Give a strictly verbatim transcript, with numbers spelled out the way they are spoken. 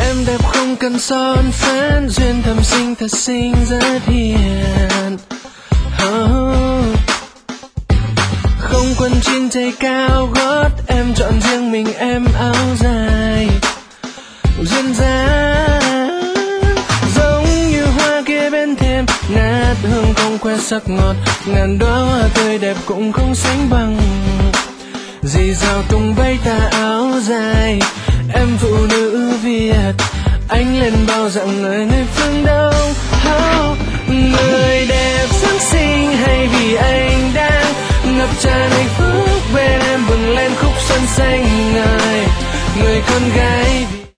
Em đẹp không cần son phấn, duyên thầm sinh thật xinh rất hiền. Oh. Không quần jean giày cao gót, em chọn riêng mình em áo dài duyên dáng, giống như hoa kia bên thềm, ngát hương không que sắc ngọt, ngàn đóa hoa tươi đẹp cũng không sánh bằng. Dì dào tung bay tà áo dài, em phụ nữ Việt, anh lên bao dạng người người phương Đông. Oh, người đẹp Giáng sinh hay vì anh đang ngập tràn hạnh phúc bên em, bừng lên khúc xuân xanh ngời. Người con gái